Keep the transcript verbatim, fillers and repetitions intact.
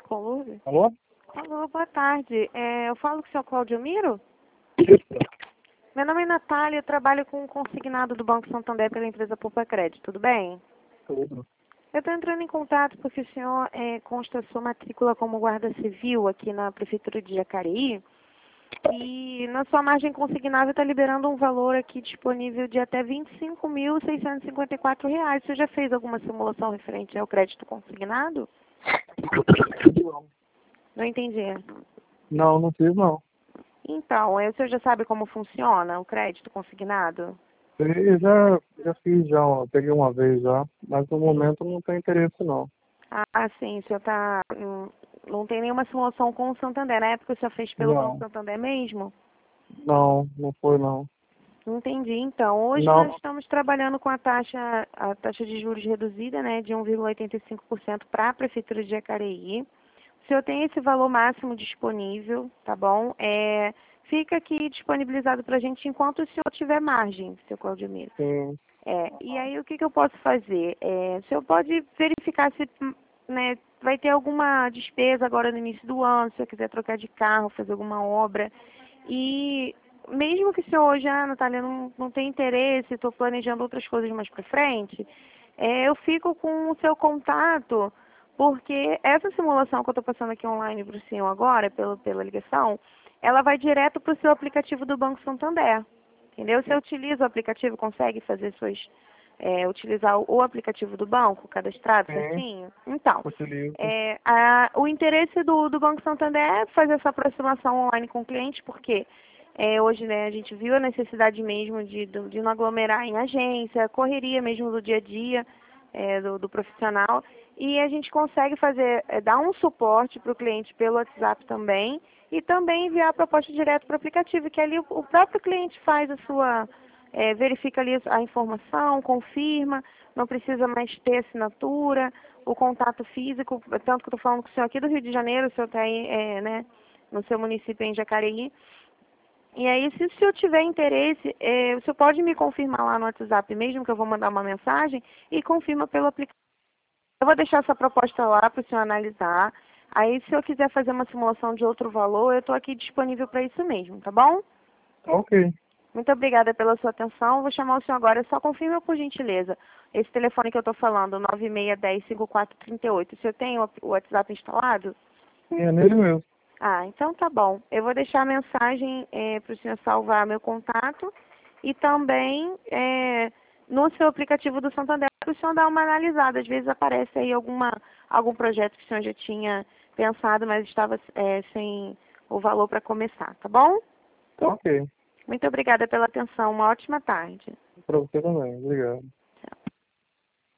Com Lourdes? Alô? Alô, boa tarde. É, eu falo com o senhor Claudio Miro? Isso. Meu nome é Natália, eu trabalho com o consignado do Banco Santander pela empresa Poupa Crédito, tudo bem? Tudo. Eu estou entrando em contato porque o senhor é, consta sua matrícula como guarda civil aqui na Prefeitura de Jacareí e na sua margem consignável está liberando um valor aqui disponível de até vinte e cinco mil, seiscentos e cinquenta e quatro reais. Você já fez alguma simulação referente ao crédito consignado? Não, Não entendi. não, não fiz não. Então, aí o senhor já sabe como funciona o crédito consignado? Eu já, já fiz já, ó, peguei uma vez já, mas no momento não tem interesse não. Ah, sim, o senhor tá, não, não tem nenhuma simulação com o Santander. Na época o senhor fez pelo Banco Não, Santander mesmo? não, não foi não. Entendi. Então, hoje nós Não, estamos trabalhando com a taxa, a taxa de juros reduzida, né, de um vírgula oitenta e cinco por cento para a Prefeitura de Jacareí. O senhor tem esse valor máximo disponível, tá bom? É, fica aqui disponibilizado para a gente enquanto o senhor tiver margem, seu Claudemiro. sim, É, e aí o que, que eu posso fazer? É, o senhor pode verificar se né, vai ter alguma despesa agora no início do ano, se eu quiser trocar de carro, fazer alguma obra. E mesmo que o senhor hoje, ah, Natália, não, não tem interesse, estou planejando outras coisas mais para frente, é, eu fico com o seu contato, porque essa simulação que eu estou passando aqui online para o senhor agora, pela, pela ligação, ela vai direto para o seu aplicativo do Banco Santander. Entendeu? Você utiliza o aplicativo, consegue fazer suas. É, utilizar o, o aplicativo do banco, cadastrado sim, certinho? Então, utilizo. é, a, o interesse do, do Banco Santander é fazer essa aproximação online com o cliente, porque é, hoje né, a gente viu a necessidade mesmo de, de, de não aglomerar em agência, a correria mesmo do dia a dia é, do, do profissional, e a gente consegue fazer, é, dar um suporte para o cliente pelo WhatsApp também, e também enviar a proposta direto para o aplicativo, que ali o, o próprio cliente faz a sua, é, verifica ali a informação, confirma, não precisa mais ter assinatura, o contato físico, tanto que eu estou falando com o senhor aqui do Rio de Janeiro, o senhor está aí é, né, no seu município em Jacareí. E aí, se o senhor tiver interesse, é, o senhor pode me confirmar lá no WhatsApp mesmo, que eu vou mandar uma mensagem, e confirma pelo aplicativo. Eu vou deixar essa proposta lá para o senhor analisar. Aí, se eu quiser fazer uma simulação de outro valor, eu estou aqui disponível para isso mesmo, tá bom? Ok, Muito obrigada pela sua atenção. Vou chamar o senhor agora. Só confirma, por gentileza, esse telefone que eu estou falando, nove seis um zero, cinco quatro três oito. O senhor tem o o WhatsApp instalado? sim, é nele mesmo. Ah, então tá bom. Eu vou deixar a mensagem é, para o senhor salvar meu contato e também é, no seu aplicativo do Santander para o senhor dar uma analisada. Às vezes aparece aí alguma, algum projeto que o senhor já tinha pensado, mas estava é, sem o valor para começar, tá bom? Ok, Muito obrigada pela atenção. Uma ótima tarde. para você também, obrigado.